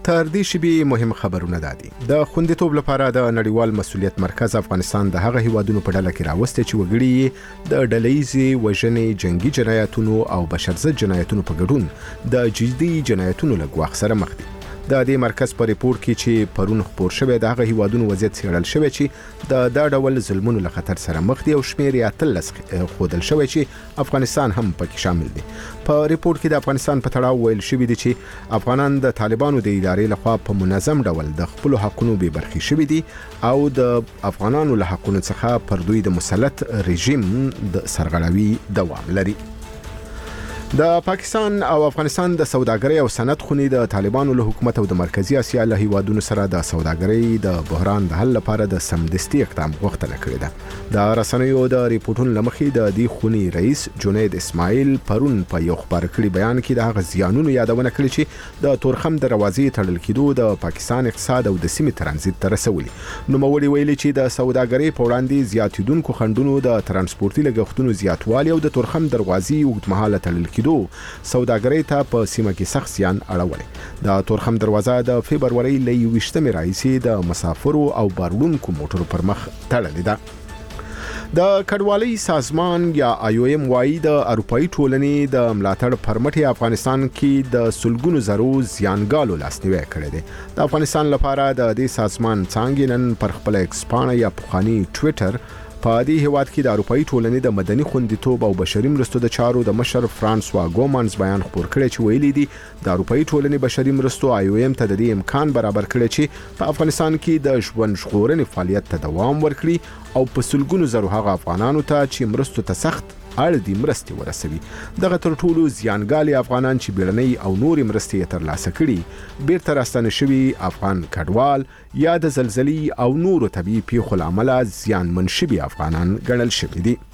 تر دې شیبې مهم خبرونه دادي. د خوندیتوب لپاره د نړیوال مسؤلیت مرکز افغانستان د هغه هیوادونو په ډله کې راوسته چې وګړي د ډلهیزې وژنې، جنگي جنایتونو او بشرضد جنایتونو په ګډون د جدي جنایتونو له ګواښ سره مخ دي. د دې مرکز په ریپورت کې چې پرون خپور شوی د هغه هیوادونو وضعیت څیړل شوی چې د ډول ظلمونو له خطر سره مخ دي او شمېر یې 13 ښودل شوی چې افغانستان هم پکې شامل دی. په ریپورت کې د افغانستان په تړاو ویل شوی دی چې افغانان د طالبانو د ادارې لخوا په منظم ډول د خپل حقونو بې برخې شوي دي او د افغانانو له حقونو څخه پر دوی د مسلط رژیم د سرغړاوي دوام لري. د پاکستان او افغانستان د سوداګرۍ او صنعت خونې د طالبانو له حکومت او د مرکزی اسیا له هیوادونو سره د سوداګرۍ د بحران د حل لپاره د سمدستي اقدام غوښتنه کړې ده. د رسنیو د ریپورتونو لمخې د دې خونې رئیس جنید اسماعیل پرون په یو خبر کړي بیان کې د هغه زیانونو یادونه کړې چې د تورخم دروازې تړل کېدو د پاکستان اقتصاد او د سیمې ترانزیت ته رسولي. نوموړي ویلي چې د سوداګرۍ په وړاندې زیاتیدونکو خنډونو د ترانسپورتي لګښتونو زیاتوالی او د تورخم دروازې اوږدمهاله تړل سوداګرۍ ته په سیمه کې سخت زیان اړولی. د تورخم دروازه د فبرورۍ له 28 راهیسې د مسافرو او بارونکو موټرو پر مخ تړلې ده. د کډوالۍ سازمان یا IOM وايي د اروپאי ټولنې د ملاتړ پرمټ افغانستان کې د سلګونو زرو زیانګالو لاسنیوي کړی دی. د افغانستان لپاره د دې سازمان څنګه نن پر خپل ایکس پاڼه یا پخوانی ټوئیټر په دې هیواد کې د اروپאי ټولنې د مدني خوندیتوب او بشري مرستو د چارو د مشر فرانسوا ګومانز بیان خپور کړی چې ویلي دي د اروپאי ټولنې بشري مرستو IOM ته د دې امکان برابر کړی چې په افغانستان کې د ژوند ژغورنې فعالیت ته دوام ورکړي او په سلګونو زرو هغه افغانانو ته چې مرستو ته سخت اړ دي مرستې ورسوي. دغه تر ټولو زیانګالي افغانان چې بیړنۍ او نورې مرستې ترلاسه کړي بیرته راستنه شوي افغان کډوال یا د زلزلې او نورو طبیعي پیښو له امله زیانمن شوي افغانان ګڼل شوي دي.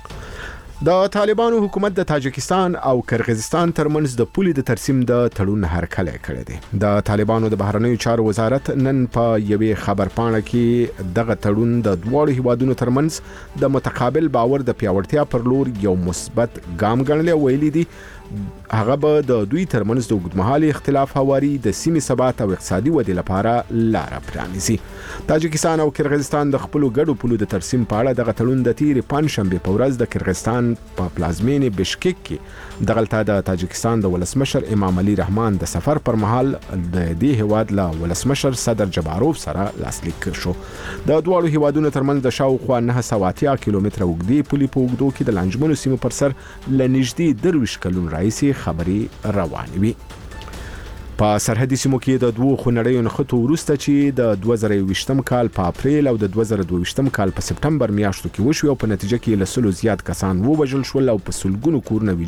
د طالبانو حکومت د تاجکستان او کرغیزستان ترمنځ د پولې د ترسیم د تړون هرکلی کړی دی. د طالبانو د بهرنیو چارو وزارت نن په یوې خبرپاڼه کې دغه تړون د دواړو هیوادونو ترمنځ د متقابل باور د پیاوړتیا پر لور یو مثبت ګام ګڼلی. ویلي دي هغه به د دوی ترمنځ د اوږدمهالي اختلاف هواري د سیمې ثبات او اقتصادي ودې لپاره لاره پرانیزي. تاجکستان او کرغیزستان د خپلو ګډو پولو د ترسیم په اړه دغه تړون د تیرې پنجشنبې په ورځ د کرغیزستان په پلازمینې بشکک کې دغلته د تاجکستان د ولسمشر امام علي رحمان د سفر پر مهال د دې هیواد له ولسمشر صدر جباروف سره لاسلیک شو. د دواړو هیوادونو ترمنځ د شاوخوا 980 کیلومتره اوږدې پولې په اوږدو کې د لانجمنو سیمو پر سر له نږدې 23 کلونو راهیسې خبرې روانې وي. په سرحدي سیمو کې د دوو خونړیو نښتو وروسته چې د 2020 کال په اپریل او د 2022 کال په سپټمبر میاشتو کې وشوي او په نتیجه کې له 100 زیات کسان ووژل شول او په سلګونو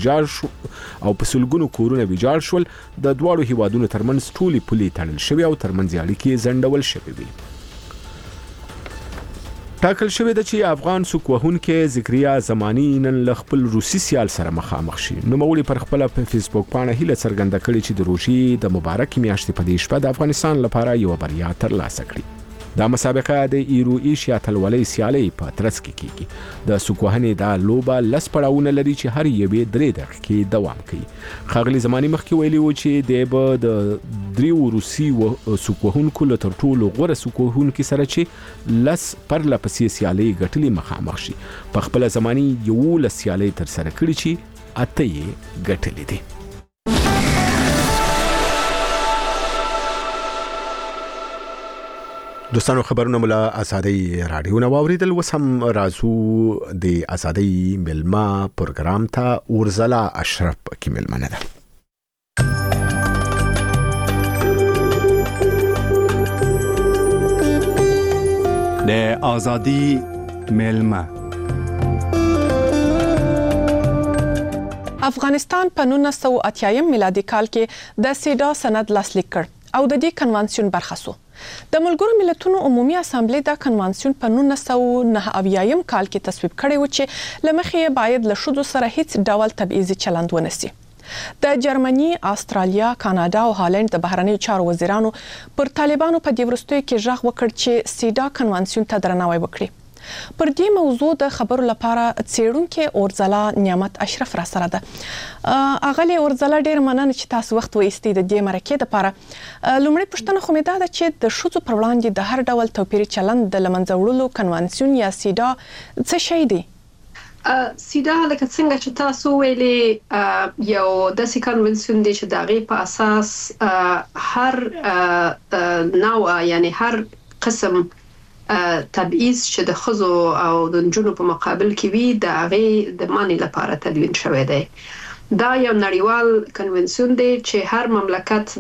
کورونه ویجاړ شول. د دواړو هیوادونو ترمنځ ټولې پولې تړل شوې او ترمنځ اړیکې ځنډول شوې وي. ټاکل شوی ده چې افغان سوک وهونکی ذکریا زمانی نن له خپل روسي سیال سره مخامخ شي. نوموړي پر خپل فیسبوک باندې هیله څرګنده کړې چې د روسي د مبارکې میاشتې په دې شپه د افغانستان لپاره یو بریا ترلاسه کړي. دا مسابقه د ایرو ایشیا اتلولۍ سیالۍ په ترڅ کې کیږي. د سوک وهنې دا لوبه لس پړاوونه لري چې هر یوې 3 دقیقې دوام کوي. ښاغلي زمانی مخکې ویلي و چې د به د دریو روسي سوک وهونکو له تر ټولو غوره سوک وهونکو سره چې لس پرله پسې سیالۍ ګټلې مخامخ شي. په خپل زمانی 11 سیالۍ تر سره کړي چې 8 یې ګټلې دي. دوستانو خبرونه مله ازادي رادیو نو اوریدل وسم رازو د ازادي ملما پروګرام ته ورزلا اشرف کی ملمنه ده. د ازادي ملما افغانستان په 1980 میلادي کال کې د سیدا سند لاسلیک کړ او د دې کنوانسیون برخه شو. د ملګرو ملتونو عمومي اسامبلې دا کنوانسیون په 1989 کال کې تصویب کړی و چې لمخې باید له شذو سره هیڅ ډول تبعیضي چلند ونسي. د جرمني، استرالیا، کاناډا او هالند د بهرنیو چارو وزیرانو پر طالبانو په دې وروستیو کې ژغ وکړ چې سیدا کنوانسیون ته درناوی وکړي. پر دې موضوع د خبرو لپاره څېړونکې اورځلا نعمت اشرف را سره ده. اغلی اورځلا ډېر مننه چې تاسو وخت وایستئ د دې مرکې لپاره. لومړی پوښتنه خو مې دا ده چې د ښځو پر وړاندې د هر ډول توپیري چلند د له منځه وړلو کنوانسیون یا سیدا څه شی دی؟ سیدا لکه څنګه چې تاسو ویلي یو داسې کنونسیون دی چې د هغې په اساس هر نوع یعنی هر قسم تبعیض چې د ښځو او د نجونو په مقابل کې وي د هغې د منع لپاره تدوین شوی دی. دا یو نړیوال کنونسیون دی چې هر مملکت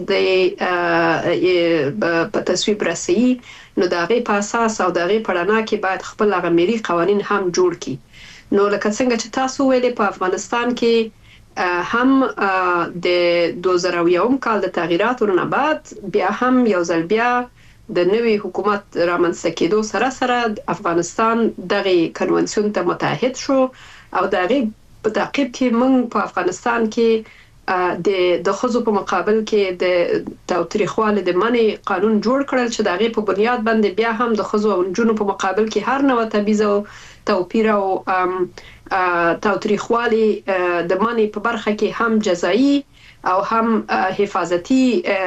په تصویب رسوي، نو د هغې په اساس او د هغې په رڼا کې باید خپل هغه ملي قوانین هم جوړ کړي. نو لکه څنګه چې تاسو ویلي په افغانستان کې هم د 2001 کال د تغییراتو نه بعد بیا هم یو ځل بیا د نوي حکومت رامنځته کېدو سره سره افغانستان دغه کنونسیون ته متحد شو او د هغې په تعقیب کې موږ په افغانستان کې د ښځو په مقابل کې د تاوتریخوالي د منع قانون جوړ کړل چې د هغې په بنیاد باندې بیا هم د ښځو او نجونو په مقابل کې هر نوع تبعیض او توپیر او تاوتریخوالي د منع په برخه کې هم جزایی او هم حفاظتي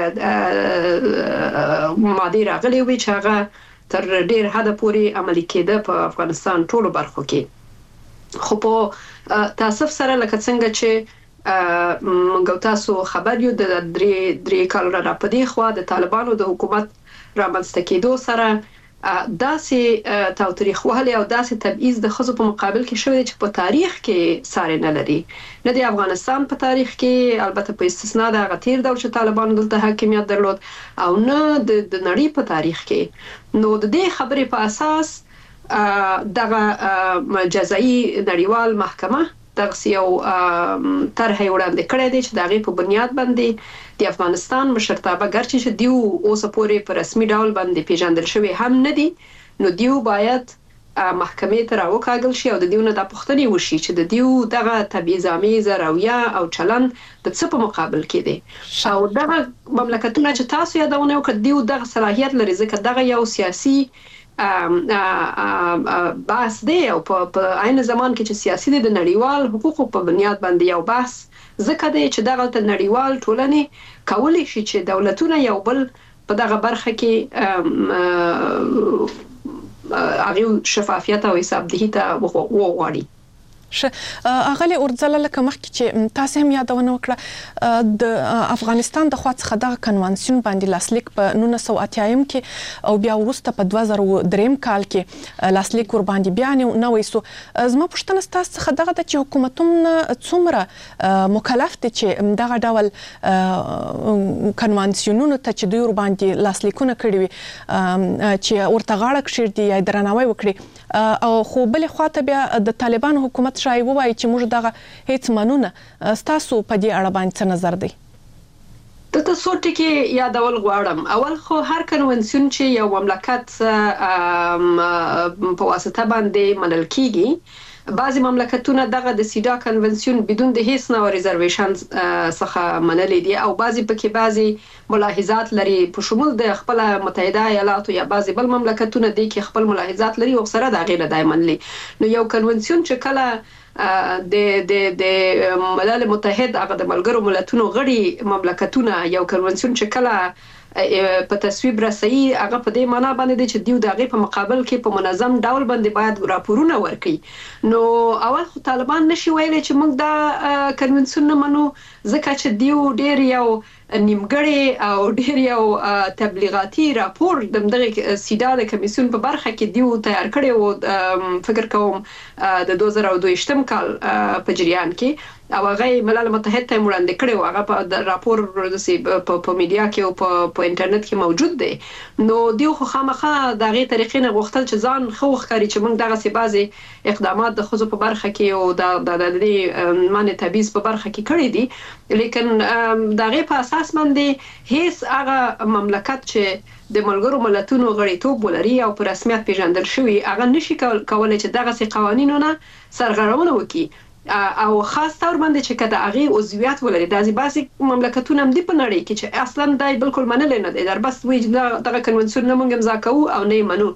ماده راغلي وي چې هغه تر ډیر حده پورې عملي کېده په افغانستان ټولو برخو کې. خو په تاسف سره لکه څنګه چې موږ تاسو خبر یو د درې کال را پدې خو د طالبانو د حکومت رامنځته کېدو سره داسې تاوتریخوالي او داسې تبعیض د ښځو په مقابل کې شوی چې په تاریخ کې ساری نه لري، نه د افغانستان په تاریخ کې، البته په استثنا د هغه تیر دور چې طالبانو دلته حاکمیت درلود، او نه د نړۍ په تاریخ کې. نو د دې خبرې په اساس دغه جزایی نړیوال محکمه دغه یو طرح وړاندې کړی دی چې د هغې په بنیاد باندې د افغانستان مشرتابه ګرچې چې دیو اوسه پورې په رسمي ډول باندې پیژندل شوي هم نه دي، نو دیو باید محکمې ته راوکاږل شي او د دیو نه دا پوښتنې وشي چې د دیو دغه تبعیض‌آمیزه رویه او چلند د څه په مقابل کې دی. او دغه مملکتونه چې تاسو یادونه وکړه دیو دغه صلاحیت لري ځکه دغه یو سیاسي بحث دی او په عین زمان کې چې سیاسي دی د نړیوال حقوقو په بنیاد باندې یو بحث ځکه دی چې دغه نړیوال ټولنې کولی شي چې دولتونه یو بل په دغه برخه کې هغه شفافیت او حسابدهي ته وغواړي. اغلی اورځلا لکه مخکې چې تاسو هم یادونه وکړه د افغانستان د خوا څخه دغه کنوانسیون باندې لاسلیک په 1980 کې او بیا وروسته په 2003 کال کې لاسلیک ور باندې بیا نوې سو. زما پوښتنه ستاسو څخه دغه د چې حکومتونه څومره مکلف دي چې دغه ډول کنوانسیونونو ته چې دوی ور باندې لاسلیکونه کړي وي چې ورته غاړه کښېږدي یا درناوی وکړي، او خو بلې خواته بیا د طالبانو حکومت شای وایي چې موږ دغه هیڅ منونه. ستاسو په دې اړه باندې څه نظر دی؟ د تاسو ټکی یادول غواړم. اول خو هر کنونسیون چې یو مملکت په واسطه باندې منل کیږي، بعضی مملکتونه دغه د سیدا کنونسیون بدون د هیڅ نوع ریزرویشن څخه منلي دي او بعضی پکې بعضی ملاحظات لري، په شمول د خپل متحده ایالاتو یا بعضی بل مملکتونه دي کې خپل ملاحظات لري او سره د غیر دای منلي. نو یو کنونسیون چې کله د ملل متحد هغه د ملګرو ملتونو غړي مملکتونه یو کنونسیون چې کله په تصویب رسي هغه په دې معنی باندې دي چې دیو د هغې په مقابل کې په منظم ډول باندې باید راپورونه ورکړي. نو اول خو طالبان نشي ویلی چې موږ دا کنونسیون نه منو ځکه چې دیو ډیر یو نیمګړی او ډیر یو تبلیغاتي راپور د دغه سیدا د کمیسیون په برخه کې دیو تیار کړی و، فکر کوم د 2022 کال په جریان کې، او هغه ملل متحد ته وړاندې کړی و. هغه په راپور په میډیا کې او په انټرنیټ کې موجود دی. نو دیو خو خامخا د هغې طریقې نه غوښتل چې ځان ښه وښکاري چې موږ دغسې بعضې اقدامات د ښځو په برخه کې او د دې منع تبعیض په برخه کې کړي دي، لیکن د هغې په اساس باندې هیڅ هغه مملکت چې د ملګرو ملتونو غړیتوب ولري او په رسمیت پیژندل شوي هغه نشي کولی چې دغسې قوانینو نه سرغړونه وکړي او خاص طور باندې چې که د هغې عضویت ولري. داسې بعضې مملکتونه هم دي په نړۍ کې چې اصلا دا یې بلکل منلی نه دی، در بس وایي چې دغه کنونسیون نه موږ امضا کوو او نه یې منو،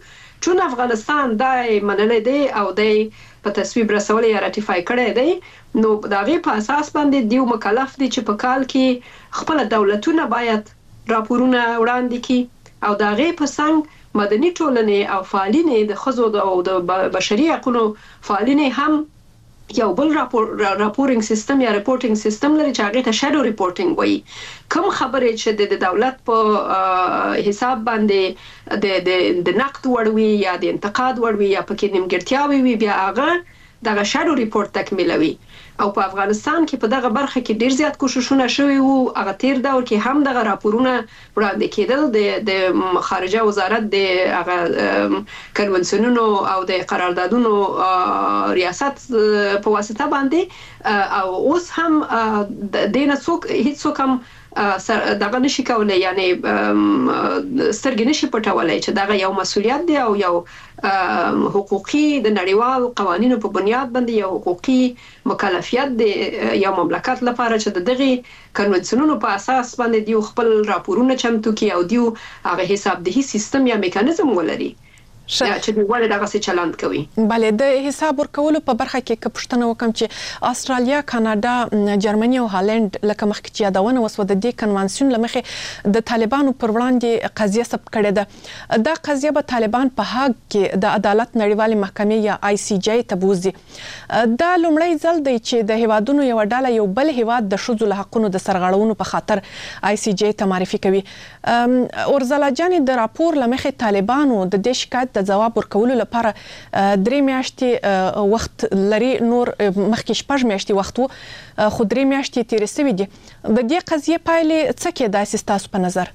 چون افغانستان دای منلې دی او دای په تصویب رسولې یا راتیفای کړی دی نو دا غي په اساس باندې دیو مکلف دي چې په کال کې خپل دولتونه باید راپورونه وړاندې کړي او دا غي په څنګ مدني ټولنې او فعالینې د خزو او د بشري حقوقو فعالینې هم یو بل راپورینګ سیستم یا ریپورټینګ سیستم لري چې هغه ته شادو ریپورټینګ وایي کوم خبرې چې د دولت په حساب باندې د نقد وړوي یا د انتقاد وړوي یا پکې نیمګړتیاوي وي بیا هغه دغه شادو ریپورت تکمیلوي او په افغانستان کې په دغه برخه کې ډیر زیات کوششونه شوي وو هغه تیر دور کې هم دغه راپورونه وړاندې کېدل د خارجه وزارت د هغه کنونسیونونو او د قراردادونو ریاست په واسطه باندې او اوس هم دینه هیڅ هم دغه نشي کولای یعنی سترګې نشي پټولای چې دغه یو مسولیت دی او یو حقوقي د نړیوال قوانینو په بنیاد باندې یو حقوقي مکلفیت دی یو مملکت لپاره چې دغه کنونسیونونو په اساس باندې دیو خپل راپورونه چمتو کوي او دیو هغه حسابدهي سیستم یا میکانیزم ولري چې ولې دغه څه چلند کوي. بله د حساب ورکولو په برخه کې پښتنه وکم چې استرالیا، کاناډا، جرمني او هالند لکه مخکې چې یادونه وسو د دې کنوانسیون لمخې د طالبانو پر وړاندې قضیه ثبت کړې ده. دا قضیه به طالبان په هاګ کې د عدالت نړیوالې محکمې یا ICJ ته بوزي. دا لومړی ځل دی چې د هیوادونو یو ډله یو بل هیواد د ښځو له حقوقو د سرغړونو په خاطر ICJ ته معرفي کوي. اورزلا جان د راپور لمخې طالبانو د دې شکایت د جواب ورکولو لپاره 3 میاشتې وخت لري، نور مخکې 6 میاشتې وخت وو خو 3 میاشتې تیرې شوې دي. د دې قضیې پایلې څه کېدای شي تاسو په نظر؟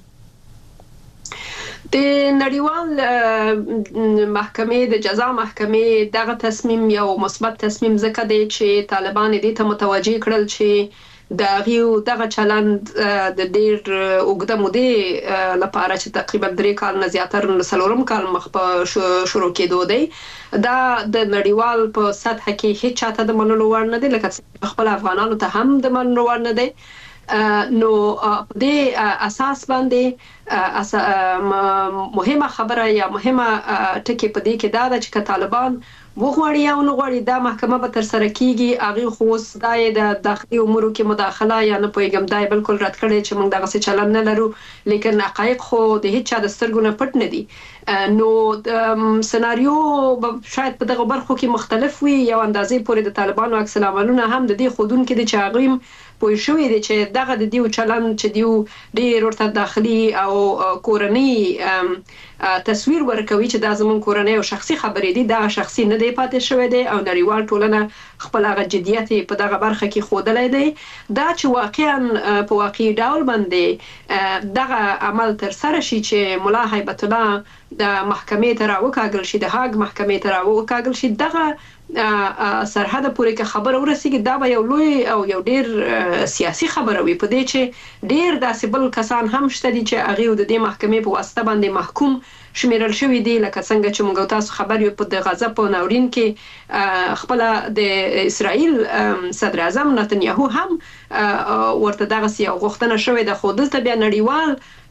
د نړیوال محکمې د جزا محکمې دغه تصمیم یو مثبت تصمیم ځکه دی چې طالبان دې ته متوجه کړل چې دغه چلند د ډیر اوږده مودې لپاره چې تقریبا 3 کال نه زیاتره 4 کال مخ په شروع کېدو دی دا د نړیوال په سطح کې هیڅ چاته د منلو وړ نه دی لکه خپل افغانانو ته هم د منلو وړ نه دی. نو د اساس باندې مهمه خبره یا مهمه ټکی په دې کې دا ده چې طالبان وغواړي او نو غواړي دا محکمه به تر سره کیږي هغه خو دای د داخلي امورو کې مداخله یا نه پویګم دای بالکل رد کړي چې موږ دغه څه چلن نه لرو لیکن حقایق خو د هیڅ چا د سترګو نه پټ نه دي. نو سناریو شاید په دغه برخو کې مختلف وي یو اندازې پورې د طالبانو عکس العملونه هم د دې خودون کې د چاغیم پوه شوې دي چې دغه د دیو چلن چې دیو ډیر ورته داخلي او کورنۍ تصویر ورکوي چې دا زمون کورنۍ او شخصي خبرې دي دا شخصي نه دی پاتې شوی دی او نړیوال ټولنه خپل هغه جديت په دغه برخه کې خودلای دی دا چې واقعا په واقعي ډول باندې دغه عمل تر سره شي چې مولا هیبت الله د محکمې ته راوکاږل شي د هاګ محکمې ته راوکاږل شي دغه سرحد پورې کې خبر ورسیږي دا به یو لوی او یو ډیر سیاسي خبره وي په دې چې ډیر داسې بل کسان هم شته دي چې هغه د دې محکمې په واسطه باندې محکوم شمیرل شوی دی لکه څنګه چې موږ تاسو خبر یو په د غزا په ناورین کې خپل د اسرائیل صدر اعظم نتنیاهو هم ورته دغه یو غوښتنه شوې ده خو دلته بیا نړیوال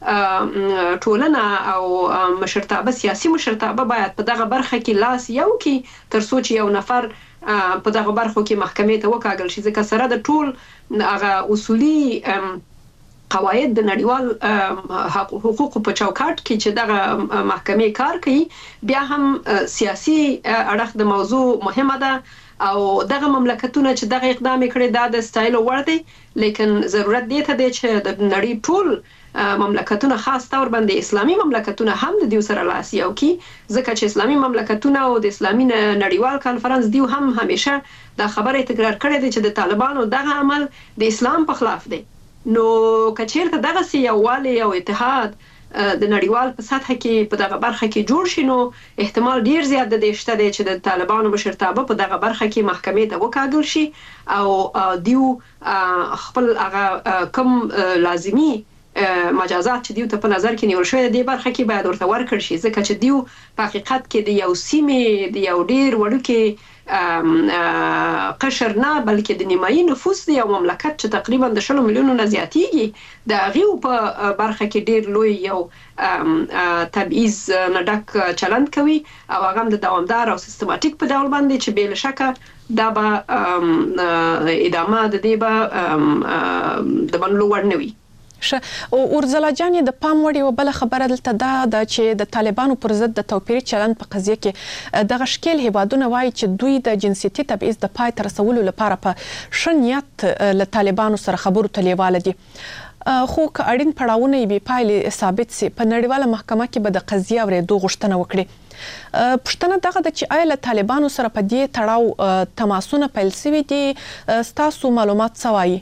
ټولنه او مشرتابه سیاسي مشرتابه باید په دغه برخه کې لاس یو کې تر څو چې یو نفر په دغه برخو کې محکمې ته وکاږل شي ځکه سره د ټول هغه اصولي قواعد د نړیوال حقوقو په چوکاټ کې چې دغه محکمې کار کوي بیا هم سیاسي اړخ د موضوع مهمه ده او دغه مملکتونه چې دغه اقدام کړي دا د سټایل وړ دی لیکن ضرورت دی ته دی چې د نړۍ ټول مملکتونه خاص تور باندې اسلامي مملکتونه هم د دیو سره لاس یو کی ځکه چې اسلامي مملکتونه او د اسلامي نړیوال کانفرنس دیو هم همیشه دا خبره تکرار کړې ده چې د طالبانو دغه عمل د اسلام په خلاف دی. نو کچیرته دغه یووالی او اتحاد د نړیوال په سطح کې په دغه برخه کې جوړ شي نو احتمال ډیر زیات د دې شته چې د طالبانو مشرتابه په دغه برخه کې محکمې ته وکاږل شي او دیو خپل هغه کم لازمی مجازات چې دیو ته په نظر کې نیول شوی دی برخه کې باید ورته ورکړ شي ځکه چې دیو په حقیقت کې د یو سیمې د یو ډیر وړوکی قشر نه بلکې د نیمایي نفوس دی او مملکت چې تقریبا د 10 میلیونو نه زیاتیږي د هغې په برخه کې ډیر لوی یو تبعیض نه ډک چلند کوي او هغه د دوامدار او سیستماتیک په ډول باندې چې بې له شکه دا به ادامه د دې به د منلو وړ نه وي. او اورزلا جان د پام وړ یو بل خبره دلته دا د چې د طالبانو پر ضد د توپیري چلند په قضیه کې د غشکل هیوادونه وایي چې دوی د جنسيتي تبعیض د پای تر رسولو لپاره په شنیت له طالبانو سره خبرو تلیواله دي خو که اړین پړاوونه به پایلې ثابت سي په نړیواله محکمه کې به د قضیه اورېدو غوښتنه وکړي. پښتنه دغه د چې آیا له طالبانو سره په دې تړاو تماسونه پیل شوي دي ستاسو معلومات څه وایي؟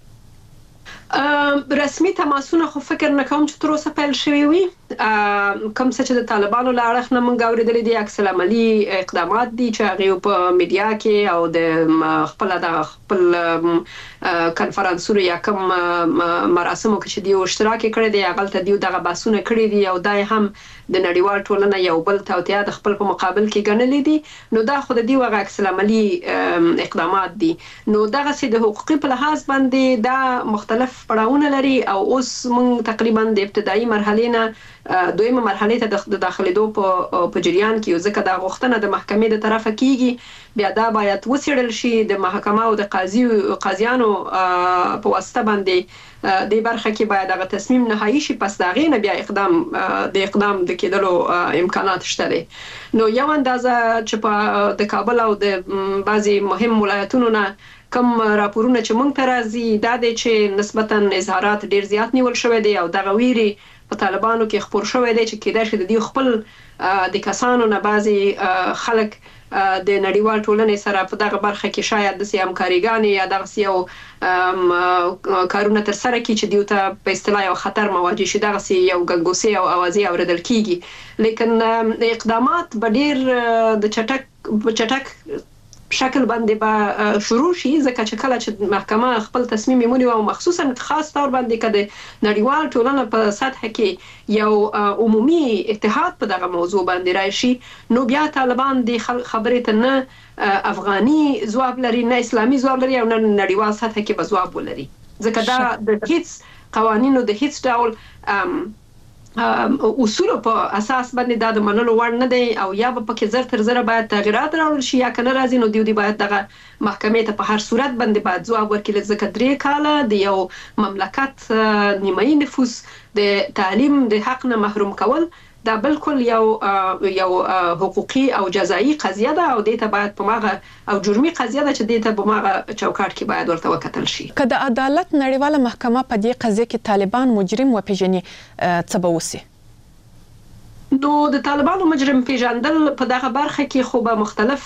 رسمي تماسونه خو فکر نه کوم چې تر اوسه پیل شوي وي. کوم څه چې د طالبانو له اړخ نه موږ اورېدلي دي عکس العملي اقدامات دي چې هغې په میډیا کې او د خپل کنفرانسونو یا کوم مراسمو کې چې دوی اشتراک کړی دی هغلته دوی دغه بحثونه کړي دي او دا هم د نړیوال ټولنه یو بل توطیه د خپل په مقابل کې ګڼلې دي. نو دا خو د دوی هغه عکس العملي اقدامات دي. نو دغسې د حقوقي په لحاظ باندې دا مختلف پړاوونه لري او اوس موږ تقریبا د ابتدایي مرحلې نه دویمه مرحله ته د داخليدو په جریان کې یو ځکه دا غوښتنه د محکمې د طرفه کیږي بیا دا باید وڅېړل شي د محکمه او د قاضیانو په واسطه باندې د برخه کې باید هغه تصمیم نهایی شي پس دا غینه بیا اقدام د کېدلو امکانات شته دي. نو یو اندازه چې په د کابل او د بعضي مهم ولایتونو نه کوم راپورونه چې مونږ ته راځي دا دی چې نسبتاً اظهارات ډیر زیات نیول شوی دی او دغه ویري په طالبانو کې خپور شوی دی چې کېدای شي د دې خپل د کسانو نه بعضي خلک د نړیوال ټولنې سره په دغه برخه کې شاید د همکاریګانې یا دغه یو کارونه تر سره کړي چې دوی ته په اصطلاح یو خطر مواجه شي دغه یو ګنګوسې او اوازې اوریدل کیږي. لیکن اقدامات به ډیر د چټک شکل باندې به شروع شي ځکه چې کله چې محکمه خپل تصمیم ونیوي او مخصوصا خاص طور باندې کده نړیوال ټولنه په سطح کې یو عمومي اتحاد په دغه موضوع باندې راشي نو بیا طالبان د خبرې ته نه افغاني ځواب لري نه اسلامي ځواب لري او نه نړیوال سطح کې به ځواب ولري ځکه دا د هیڅ قوانینو د هیڅ ډول اصول په اساس باندې دا د منلو وړ نه دی او یا به پکې زر تر زر باید تغیرات راوړل شي یا کنه راځي نو دی باید دغه محکمې ته په هر صورت باندې باید ځواب ورکړي ځکه 3 کاله د یو مملکت نیمایي نفوس د تعلیم د حق نه محروم کول دا بالکل یو حقوقي او جزایی قضیه ده او دې ته باید په ماغه او جرمي قضیه ده چې دې ته په ماغه چوکاټ کې باید ورته وکتل شي. که د عدالت نړیواله محکمه په دې قضیه کې طالبان مجرم وپیژني څه به وسی؟ نو د طالبانو مجرم پیژندل په دغه برخه کې خو به مختلف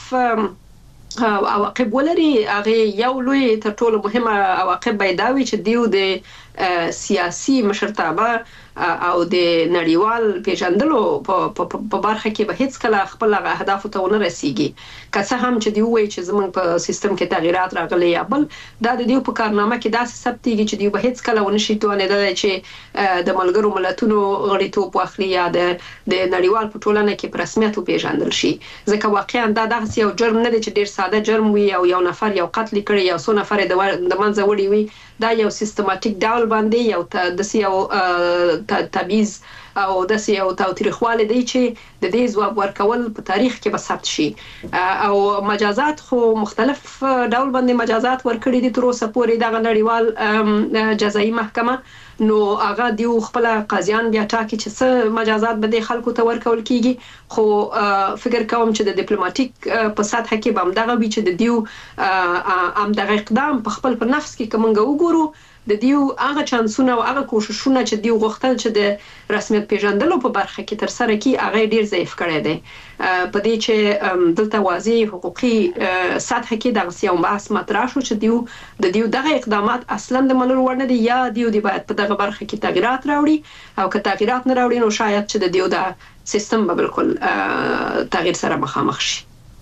عواقب ولري. هغه یو لوی تر ټولو مهمه عواقب به دا وي چې دیو د سیاسي مشرتابه او د نړیوال پیژندلو په برخه کې به هیڅ کله خپل اهداف ته ونه رسیږي. که څه هم چې دی وایي چې زموږ په سیستم کې تغیرات راغلي یا بل دا د دیو په کارنامه کې داسې ثبتېږي چې دی به هیڅ کله ونه شي توانېدلی چې د ملګرو ملتونو غړیتوب واخلي یا د نړیوال په ټولنه کې په رسمیت وپیژندل شي ځکه واقعا دا دغسې یو جرم نه دی چې ډیر ساده جرم وي او یو نفر یو قتل کړي یا څو نفر د منځه وړي وي. دا یو سیستماتیک ډول باندې یو داسې یو تبعیض او داسې یو تاوتریخوالی دی چې د دې ځواب ورکول په تاریخ کې به ثبت شي او مجازات خو مختلف ډول باندې مجازات ورکړي دي تر اوسه پورې دغه نړیوال جزایي محکمه نو هغه دیو خپل قاضیان بیا ټاکي چې څه مجازات به د خلکو ته ورکول کیږي خو فکر کوم چې د ډیپلوماټیک په سطح کې به هم دغه وي چې د دیو هم دغه اقدام په خپل په نفس کې کومنګ وګورو د دیو هغه چانسونه او هغه کوششونه چې دیو غوښتل چې د رسمیت پیژندلو په برخه کې تر سره کی هغه ډیر ضعیف کړی دی په دې چې دلته واضح حقوقي سطح کې دغه یو بحث مطرح شو چې د دیو دغه اقدامات اصلا د منلو وړ نه دي یا دیو دی باید په دغه برخه کې تغیرات راوړي او که تغیرات نه راوړي نو شاید چې د دیو د سیستم به بالکل تغییر سره مخامخ شي.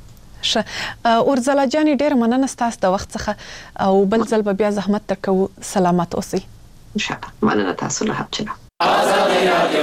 اورزلا جان ډیر مننه ستاسو د وخت څخه او بل ځل به بیا زحمت درکو سلامت اوسئ. ان شاء الله مننه تاسو له حبچنه. آزادی رادیو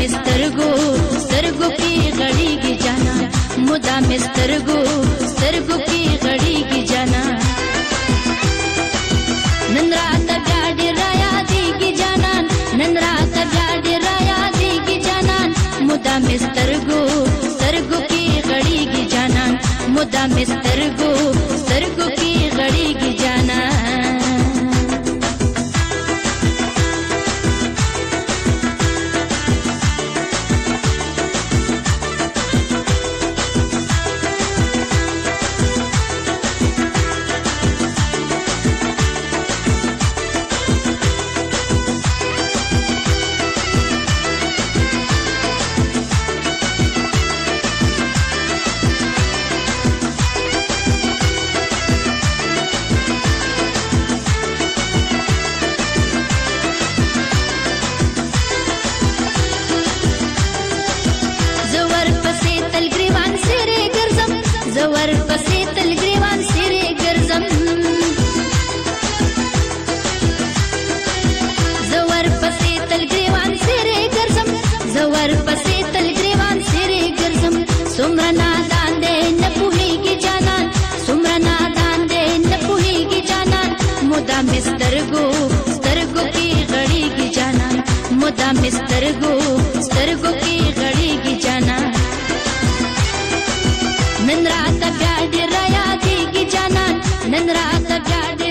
سترګو سترګو کې غړيږي جانا مدام سترګو سترګو کې غړيږي جانا نن رات بیا ډېر یادېږي جانان نن رات بیا ډېر یادېږي جانان مدام سترګو سترګو کې غړيږي جانان مدام سترګو سترګو کې غړيږي جانان زور پسې تل ګریوان سره ګرځم زور پسې تل ګریوان سره ګرځم زور پسې تل ګریوان سره ګرځم سمرا نادان دې نه پوهیږي جانان سمرا نادان دې نه پوهیږي جانان مدام سترګو سترګو کې غړيږي جانان مدام سترګو سترګو کې غړيږي جانان نن رات بیا ډېر یادېږي جانان نن رات بیا